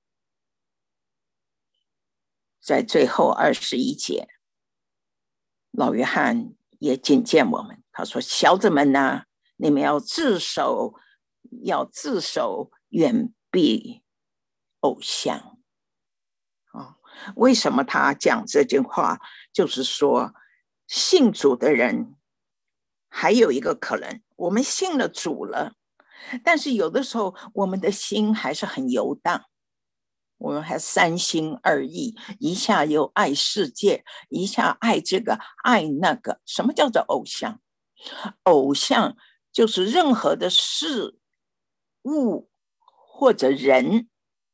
在最后二十一节，老约翰也警戒我们，他说小子们啊，你们要自守，要自守，远避偶像。哦，为什么他讲这句话？就是说，信主的人还有一个可能，我们信了主了，但是有的时候我们的心还是很游荡，我们还三心二意，一下又爱世界，一下爱这个爱那个。什么叫做偶像？偶像就是任何的事物或者人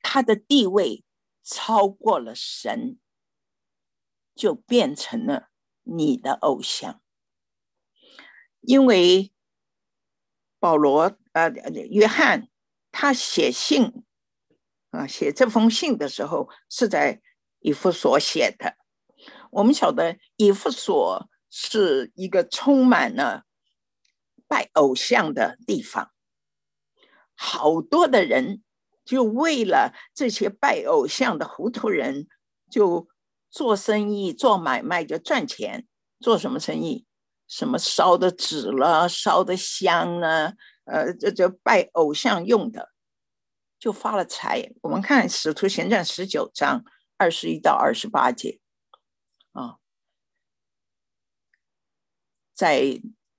他的地位超过了神，就变成了你的偶像。因为保罗呃约翰他写信啊，写这封信的时候是在以弗所写的。我们晓得以弗所是一个充满了拜偶像的地方，好多的人就为了这些拜偶像的糊涂人，就做生意做买卖就赚钱。做什么生意？什么烧的纸了，烧的香呢？呃，这这拜偶像用的，就发了财。我们看使徒行传十九章二十一到二十八节啊，在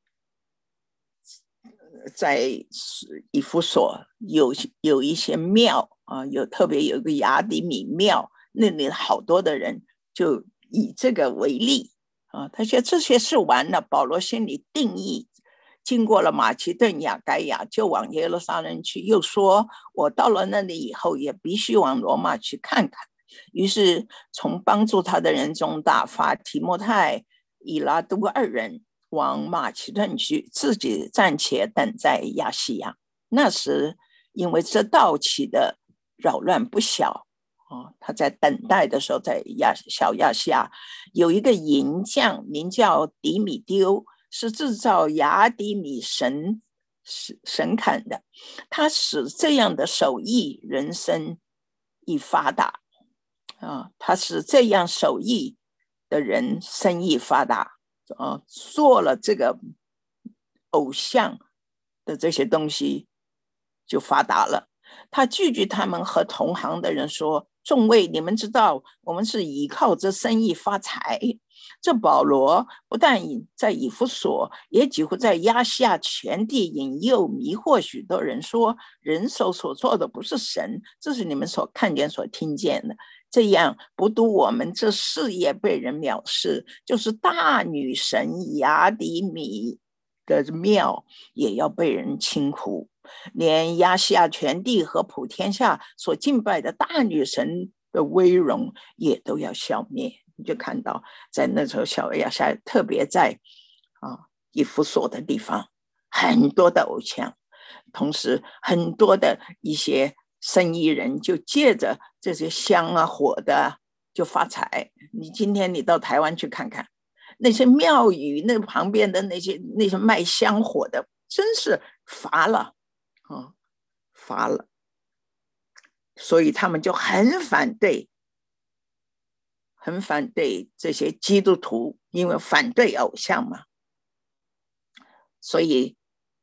在以弗所有有一些庙啊，有特别有一个雅底米庙，那里好多的人就以这个为例啊。他说这些事完了，保罗心里定义，经过了马其顿、亚该亚，就往耶路撒冷去，又说我到了那里以后，也必须往罗马去看看。于是从帮助他的人中打发提摩太、以拉都二人往马其顿去，自己暂且等在亚细亚。那时因为这道起的扰乱不小、哦、他在等待的时候，在亚小亚细亚有一个银匠名叫底米丢，是制造雅底米神神龛的。他使这样的手艺人生意发达、啊、他使这样手艺的人生意发达、啊、做了这个偶像的这些东西就发达了。他拒绝他们和同行的人说，众位，你们知道我们是依靠这生意发财。这保罗不但在以弗所，也几乎在亚细亚全地引诱迷惑许多人，说人手所做的不是神，这是你们所看见所听见的。这样不独我们这事业被人藐视，就是大女神雅底米的庙也要被人轻忽，连亚细亚全地和普天下所敬拜的大女神的威荣也都要消灭。你就看到在那时候小亚细亚，特别在啊以弗所的地方，很多的偶像，同时很多的一些生意人就借着这些香啊火的就发财。你今天你到台湾去看看，那些庙宇那旁边的那些那些卖香火的，真是乏了啊，乏了。所以他们就很反对，很反对这些基督徒，因为反对偶像嘛。所以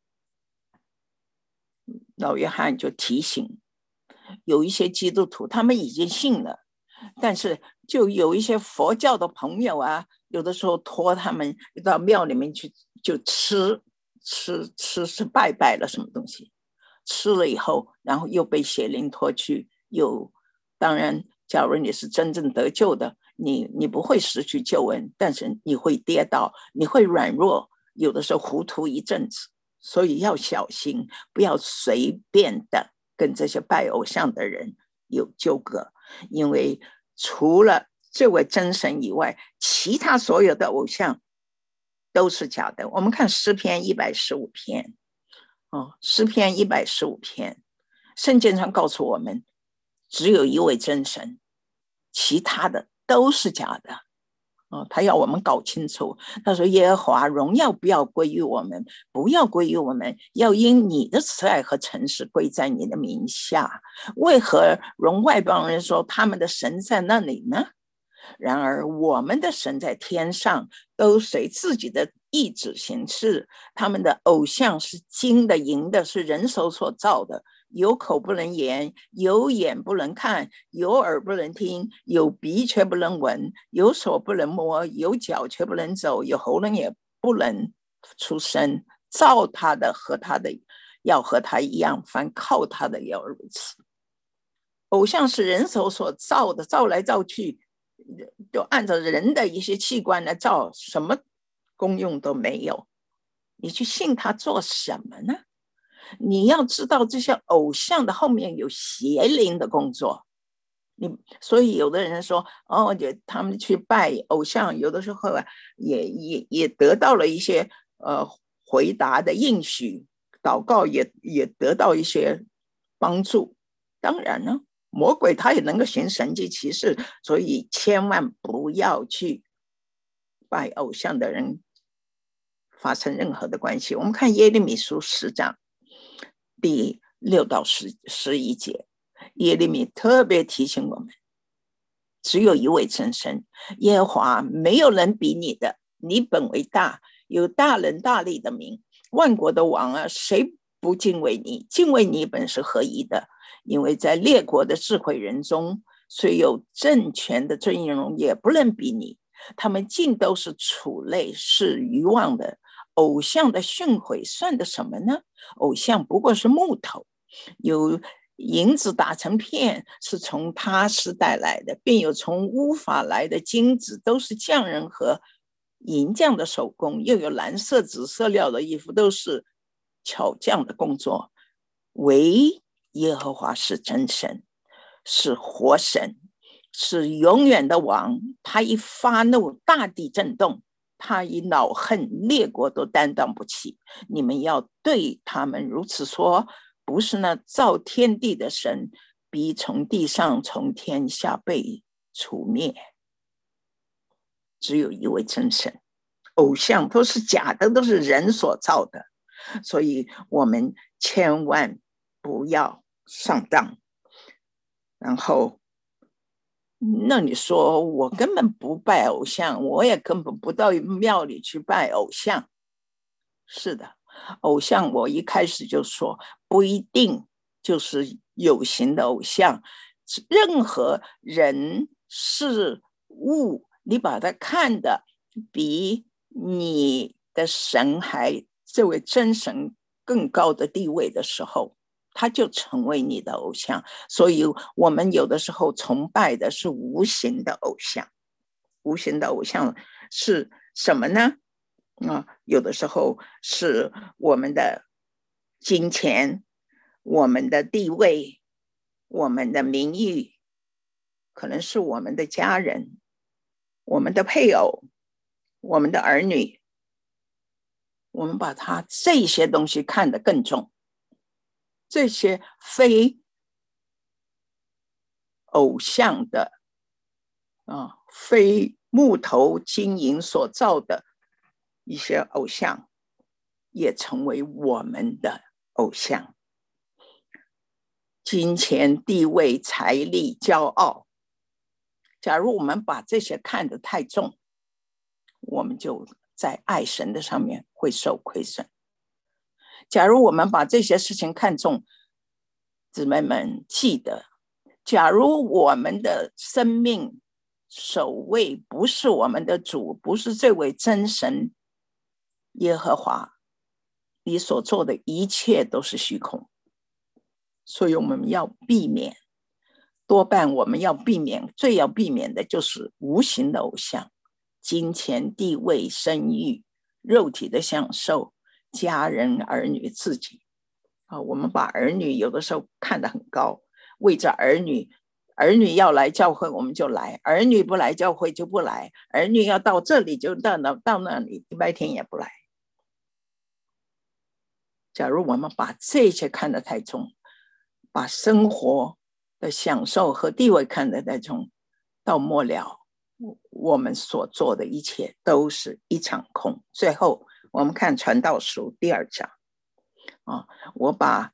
老约翰就提醒，有一些基督徒他们已经信了，但是就有一些佛教的朋友啊，有的时候托他们到庙里面去，就吃吃吃是拜拜了什么东西，吃了以后，然后又被邪灵拖去。有，当然假如你是真正得救的，你你不会失去救恩，但是你会跌倒，你会软弱，有的时候糊涂一阵子。所以要小心，不要随便的跟这些拜偶像的人有纠葛，因为除了这位真神以外，其他所有的偶像都是假的。我们看诗篇一百十五篇、哦、诗篇一百十五篇，圣经上告诉我们只有一位真神，其他的都是假的。哦、他要我们搞清楚，他说耶和华荣耀不要归于我们，不要归于我们，要因你的慈爱和诚实归在你的名下。为何容外邦人说他们的神在那里呢？然而我们的神在天上，都随自己的意志行事。他们的偶像是金的银的，是人手所造的，有口不能言，有眼不能看，有耳不能听，有鼻却不能闻，有手不能摸，有脚却不能走，有喉咙也不能出声。造他的和他的要和他一样，凡靠他的要如此。偶像是人手所造的，造来造去就按照人的一些器官来造，什么功用都没有。你去信他做什么呢？ 你要知道这些偶像的后面有邪灵的工作。你所以有的人说，哦，他们去拜偶像，有的时候也也也得到了一些呃回答的应许，祷告也也得到一些帮助。当然呢，魔鬼他也能够行神迹奇事，所以千万不要去拜偶像的人发生任何的关系。我们看耶利米书十章第六到十十一节，耶利米特别提醒我们，只有一位真神，耶和华没有人比你的，你本为大，有大人大力的名，万国的王啊，谁不敬畏你？敬畏你本是合宜的，因为在列国的智慧人中，虽有政权的尊荣，也不能比你。他们尽都是畜类，是愚妄的。偶像的训诲算得什么呢？偶像不过是木头，有银子打成片，是从他施带来的，便有从乌法来的金子，都是匠人和银匠的手工，又有蓝色紫色料的衣服，都是巧匠的工作。唯耶和华是真神，是活神，是永远的王。他一发怒，大地震动，他一恼恨，列国都担当不起。你们要对他们如此说，不是那造天地的神，必从地上从天下被除灭。只有一位真神，偶像都是假的，都是人所造的，所以我们千万不要上当。然后那你说我根本不拜偶像，我也根本不到庙里去拜偶像。是的，偶像我一开始就说不一定就是有形的偶像，任何人事物你把它看的比你的神还这位真神更高的地位的时候，他就成为你的偶像。所以我们有的时候崇拜的是无形的偶像。无形的偶像是什么呢？啊，有的时候是我们的金钱，我们的地位，我们的名誉，可能是我们的家人，我们的配偶，我们的儿女。我们把它这些东西看得更重，这些非偶像的啊，非木头金银所造的一些偶像，也成为我们的偶像。金钱、地位、财力、骄傲，假如我们把这些看得太重，我们就在爱神的上面会受亏损。假如我们把这些事情看重，姊妹们记得，假如我们的生命首位不是我们的主，不是这位真神耶和华，你所做的一切都是虚空。所以我们要避免，多半我们要避免，最要避免的就是无形的偶像，金钱、地位、声誉、肉体的享受、家人、儿女、自己啊，我们把儿女有的时候看得很高，为着儿女，儿女要来教会我们就来，儿女不来教会就不来，儿女要到这里就到那到那里，礼拜天也不来。假如我们把这些看得太重，把生活的享受和地位看得太重，到末了我们所做的一切都是一场空。最后我们看传道书第二章啊，我把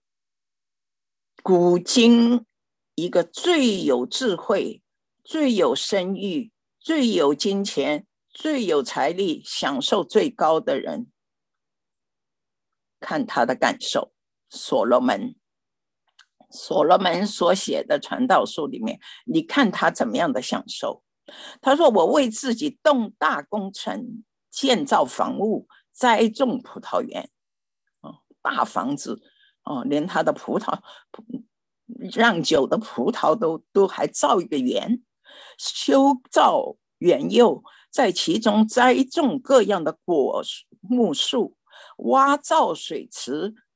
古今一个最有智慧、最有声誉、最有金钱、最有财力、享受最高的人，看他的感受。所罗门所罗门所写的传道书里面，你看他怎么样的享受。他说，我为自己动大工程，建造房屋，栽种葡萄园、哦、大房子、哦、连他的葡萄酿酒的葡萄都都还造一个园，修造园囿，在其中栽种各样的果木树，挖造水池，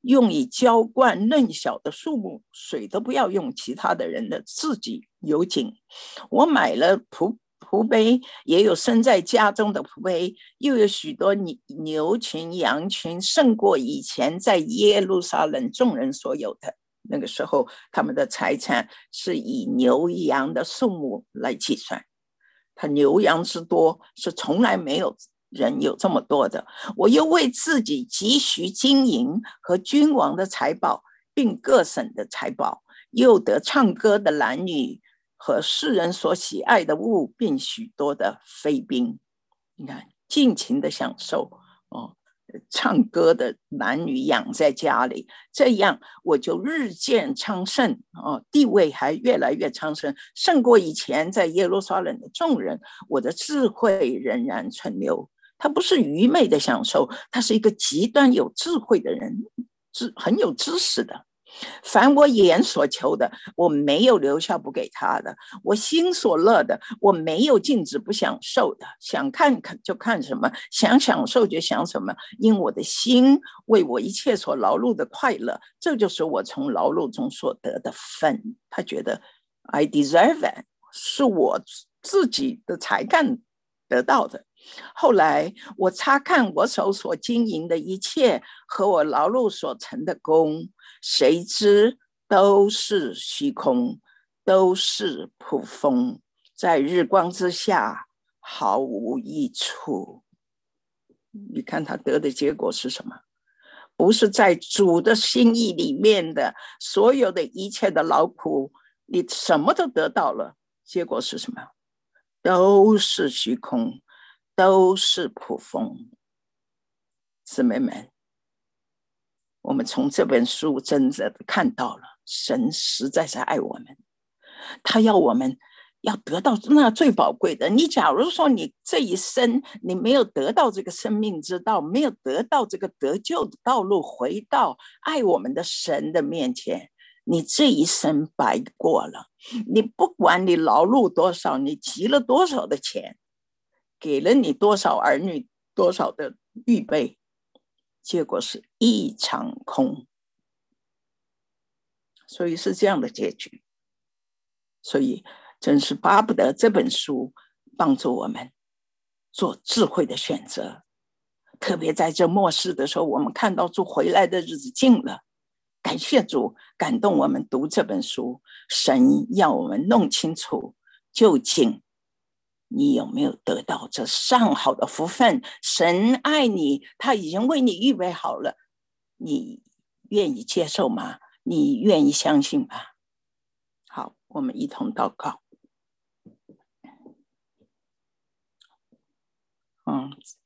用以浇灌嫩小的树木，水都不要用其他的人的，自己有井。我买了蒲蒲杯，也有生在家中的蒲杯，又有许多牛群羊群，胜过以前在耶路撒冷众人所有的。那个时候他们的财产是以牛羊的数目来计算，他牛羊之多是从来没有人有这么多的。我又为自己积蓄金银和君王的财宝，并各省的财宝，又得唱歌的男女和世人所喜爱的物，并许多的妃嫔。你看，尽情的享受哦，唱歌的男女养在家里，这样我就日渐昌盛哦，地位还越来越昌盛，胜过以前在耶路撒冷的众人。我的智慧仍然存留。他不是愚昧的享受，他是一个极端有智慧的人，很有知识的。凡我眼所求的，我没有留下不给他的；我心所乐的，我没有禁止不享受的。想看就看什么，想享受就享什么，因我的心为我一切所劳碌的快乐，这就是我从劳碌中所得的分。他觉得 I deserve it， 是我自己的才干得到的。后来我查看我手所经营的一切和我劳碌所成的功，谁知都是虚空，都是捕风，在日光之下毫无益处。你看他得的结果是什么？不是在主的心意里面的所有的一切的劳苦，你什么都得到了，结果是什么？都是虚空，都是捕风。姊妹们，我们从这本书真的看到了神实在是爱我们，他要我们要得到那最宝贵的。你假如说你这一生你没有得到这个生命之道，没有得到这个得救的道路，回到爱我们的神的面前，你这一生白过了。你不管你劳碌多少，你积了多少的钱，给了你多少儿女多少的预备，结果是一场空。所以是这样的结局。所以真是巴不得这本书帮助我们做智慧的选择，特别在这末世的时候，我们看到主回来的日子近了，感谢主感动我们读这本书。神要我们弄清楚究竟你有没有得到这上好的福分。神爱你，他已经为你预备好了，你愿意接受吗？你愿意相信吗？好，我们一同祷告。嗯，